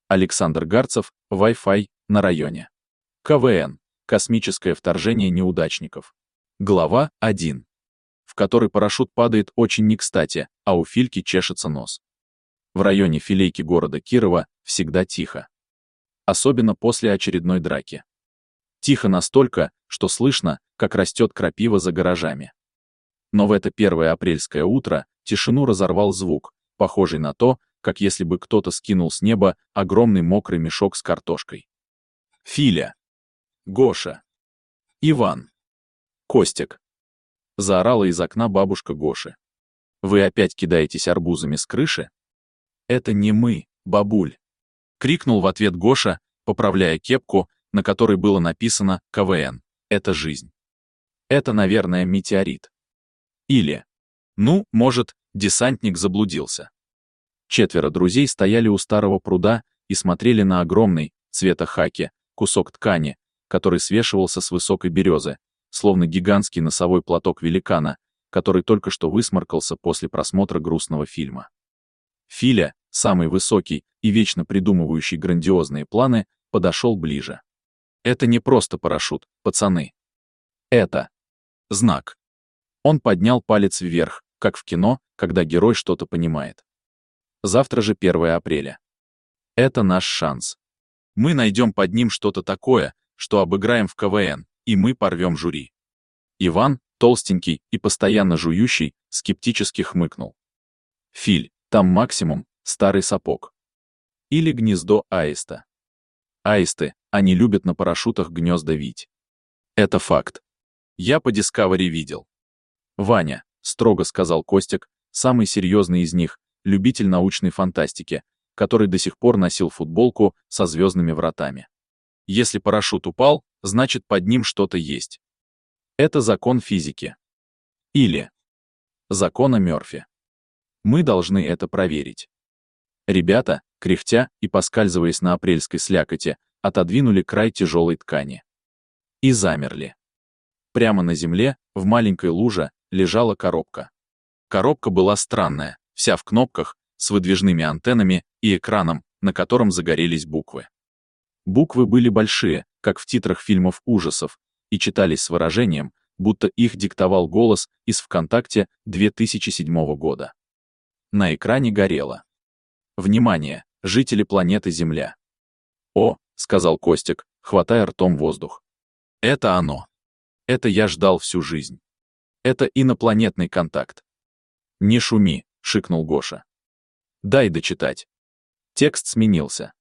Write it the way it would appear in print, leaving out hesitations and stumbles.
Александр Гарцев, Wi-Fi на районе. КВН. Космическое вторжение неудачников. Глава 1. В которой парашют падает очень не кстати, а у Фильки чешется нос. В районе Филейки города Кирова всегда тихо. Особенно после очередной драки. Тихо настолько, что слышно, как растет крапива за гаражами. Но в это 1 апрельское утро тишину разорвал звук, похожий на то, как если бы кто-то скинул с неба огромный мокрый мешок с картошкой. Филя. Гоша. Иван. Костик. Заорала из окна бабушка Гоши. Вы опять кидаетесь арбузами с крыши? Это не мы, бабуль. Крикнул в ответ Гоша, поправляя кепку, на которой было написано КВН. Это жизнь. Это, наверное, метеорит. Или, может, десантник заблудился. 4 друзей стояли у старого пруда и смотрели на огромный, цвета хаки, кусок ткани, который свешивался с высокой березы, словно гигантский носовой платок великана, который только что высморкался после просмотра грустного фильма. Филя, самый высокий и вечно придумывающий грандиозные планы, подошел ближе. Это не просто парашют, пацаны. Это знак. Он поднял палец вверх, как в кино, когда герой что-то понимает. Завтра же 1 апреля. Это наш шанс. Мы найдем под ним что-то такое, что обыграем в КВН, и мы порвем жюри. Иван, толстенький и постоянно жующий, скептически хмыкнул. Филь, там максимум старый сапог. Или гнездо аиста. Аисты, они любят на парашютах гнезда вить. Это факт. Я по Discovery видел. Ваня, строго сказал Костик, самый серьезный из них, любитель научной фантастики, который до сих пор носил футболку со звездными вратами. Если парашют упал, значит под ним что-то есть. Это закон физики. Или закона Мёрфи. Мы должны это проверить. Ребята, кряхтя и поскальзываясь на апрельской слякоти, отодвинули край тяжелой ткани. И замерли. Прямо на земле, в маленькой луже, лежала коробка. Коробка была странная, вся в кнопках, с выдвижными антеннами и экраном, на котором загорелись буквы. Буквы были большие, как в титрах фильмов ужасов, и читались с выражением, будто их диктовал голос из ВКонтакте 2007 года. На экране горело. Внимание, жители планеты Земля. О, сказал Костик, хватая ртом воздух. Это оно. Это я ждал всю жизнь. Это инопланетный контакт. Не шуми, шикнул Гоша. Дай дочитать. Текст сменился.